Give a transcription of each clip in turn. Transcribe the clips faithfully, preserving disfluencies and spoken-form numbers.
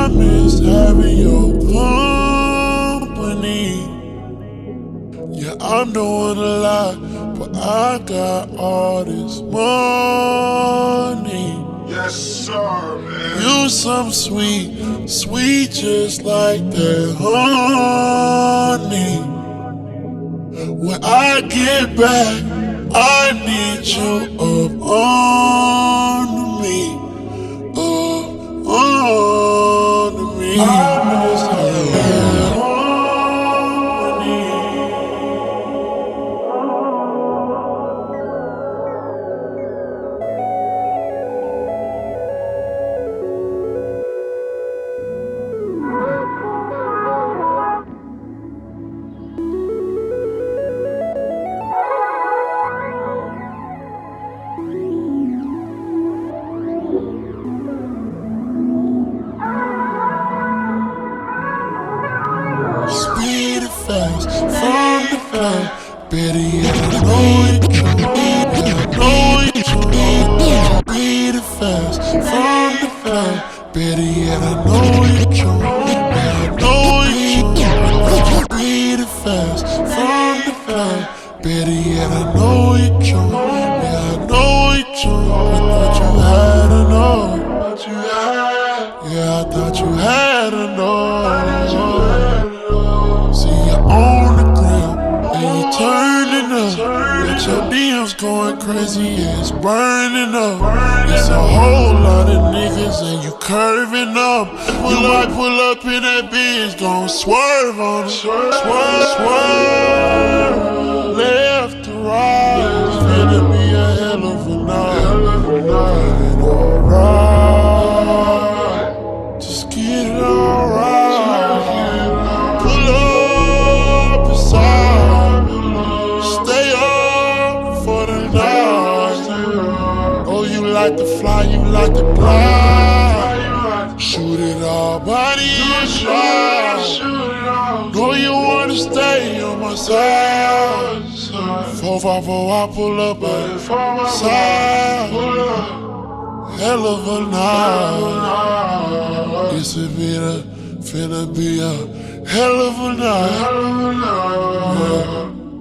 I miss having your company. Yeah, I'm doing a lot, but I got all this money. Yes, sir, man. You some sweet, sweet just like that honey. When I get back, I need you up on me, up on me. I miss having company. Speed it fast, from the cloud. Better yet, I know it true. I know it true. Speed it fast, from the cloud. Better yet, I know it true. Yeah, I know it true. Speed it fast, from the cloud. Better yet, I know it true. Yeah, I know it true. I thought you had to know. Yeah, I thought you had to know. See you on the ground and you turning up. But your D Ms going crazy, yeah, it's burning up. It's a whole lot of niggas and you curving up. You might pull up in that bitch, gon' swerve on it. Swerve, swerve, left to right. It's finna be a hell of a night. Alright, just get it alright. Pull up inside, stay up for the night. Oh, you like to fly, you like to glide. Shoot it all, body and slide. Know you wanna stay on my side. Four five four, I pull up at the side. Hell of a night. It's a bit of, finna be a hell of a night. Yeah.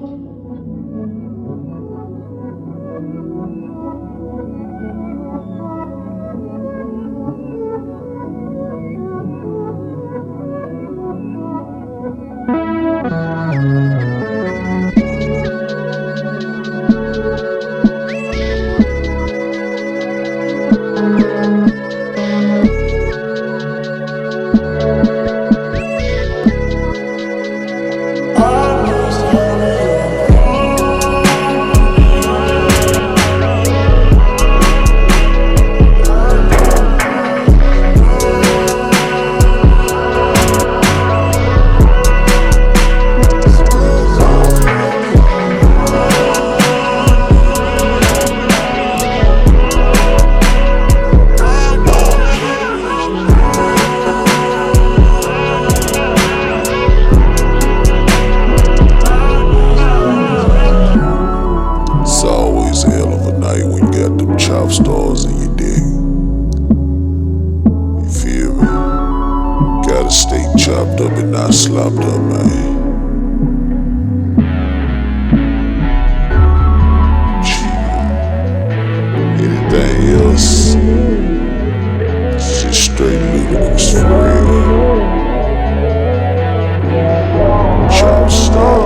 Chop stars in your dick. You feel me? Gotta stay chopped up and not slopped up, man. Anything else, it's just straight ludicrous for real. Chop stars.